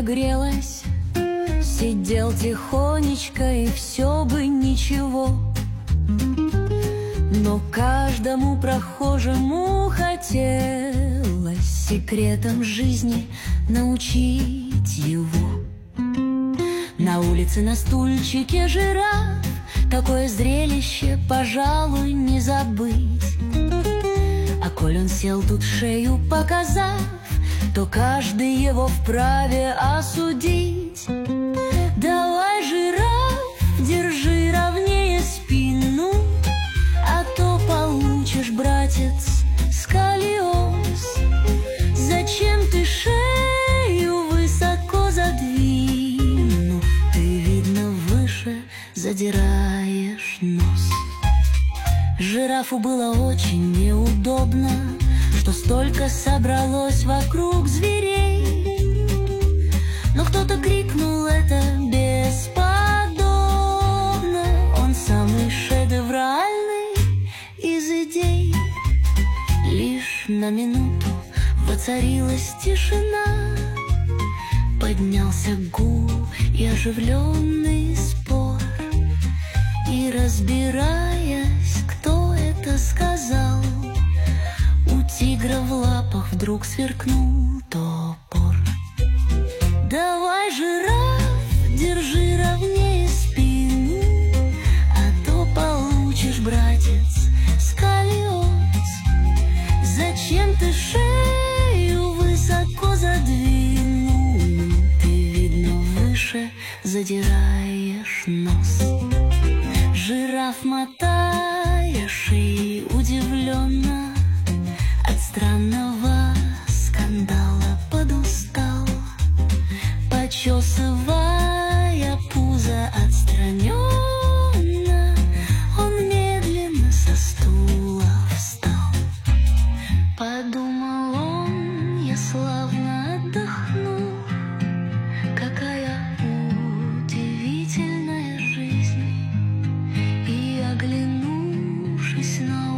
грелась, сидел тихонечко, и все бы ничего. Но каждому прохожему хотелось секретом жизни научить его. На улице на стульчике жираф, такое зрелище, пожалуй, не забыть. А коль он сел тут шею показав, то каждый его вправе осудить. Давай, жираф, держи ровнее спину, а то получишь, братец, сколиоз. Зачем ты шею высоко задвинул? Ты, видно, выше задираешь нос. Жирафу было очень неудобно, что столько собралось вокруг зверей. Но кто-то крикнул: это бесподобно. Он самый шедевральный из идей. Лишь на минуту воцарилась тишина, поднялся гул и оживленный спор. И, разбираясь, кто это сказал, у тигра в лапах вдруг сверкнул топор. Давай, жираф, держи ровнее спину, а то получишь, братец, сколиоз. Зачем ты шею высоко задвинул? Ты, видно, выше задираешь нос. Жираф, мотая шеей, удивленно от странного скандала подустал, почесывая пузо отстраненно, он медленно со стула встал. Подумал он: я славно отдохнул, какая удивительная жизнь. И, оглянувшись на